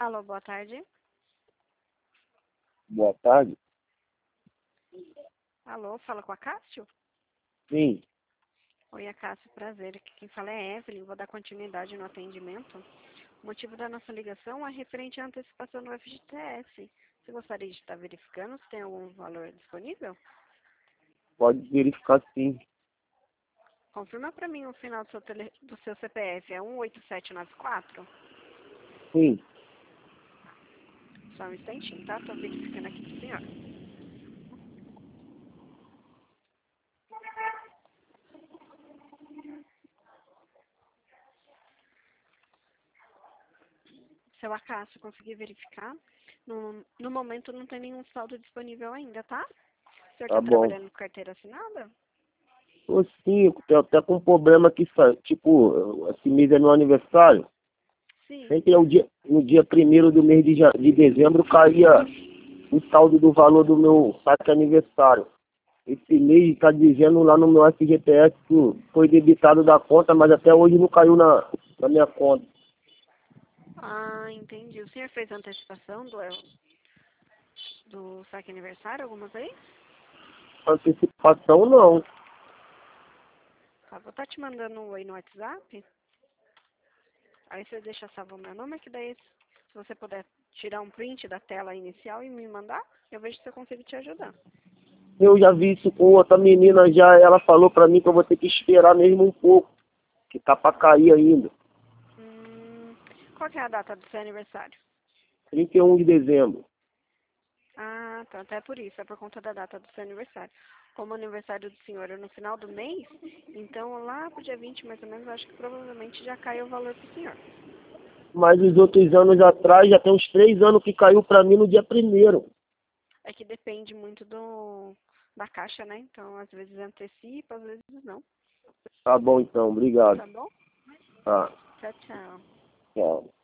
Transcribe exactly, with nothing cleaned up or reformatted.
Alô, boa tarde. Boa tarde. Alô, fala com a Cássio? Sim. Oi, a Cássio, prazer. Aqui quem fala é Evelyn, vou dar continuidade no atendimento. O motivo da nossa ligação é referente à antecipação do F G T S. Você gostaria de estar verificando se tem algum valor disponível? Pode verificar sim. Confirma para mim o final do seu, tele, do seu C P F, é um oito sete nove quatro? Sim. Só um instantinho, tá? Tô verificando aqui pro senhor. Seu Acácio, consegui verificar. No, no momento não tem nenhum saldo disponível ainda, tá? O senhor Tá tá bom. trabalhando com carteira assinada? Tô sim, eu tô até com um problema aqui, sa- tipo, esse mês é meu aniversário. Sim. Sempre é o dia, no dia primeiro do mês de, ja- de dezembro caía o saldo do valor do meu saque aniversário. Esse mês está dizendo lá no meu F G T S que foi debitado da conta, mas até hoje não caiu na, na minha conta. Ah, entendi. O senhor fez antecipação do, do saque aniversário alguma vez? Antecipação não. Tá, vou estar te mandando um oi no WhatsApp. Aí você deixa salvo o meu nome, que daí se você puder tirar um print da tela inicial e me mandar, eu vejo se eu consigo te ajudar. Eu já vi isso com outra menina já, ela falou pra mim que eu vou ter que esperar mesmo um pouco, que tá pra cair ainda. Hum, qual que é a data do seu aniversário? trinta e um de dezembro. Ah, tá, até por isso, é por conta da data do seu aniversário. Como o aniversário do senhor é no final do mês, então lá pro dia vinte mais ou menos, eu acho que provavelmente já caiu o valor pro senhor. Mas os outros anos atrás, já tem uns três anos que caiu pra mim no dia primeiro. É que depende muito do da caixa, né? Então, às vezes antecipa, às vezes não. Tá bom então, obrigado. Tá bom? Tá, Tchau, tchau. tchau.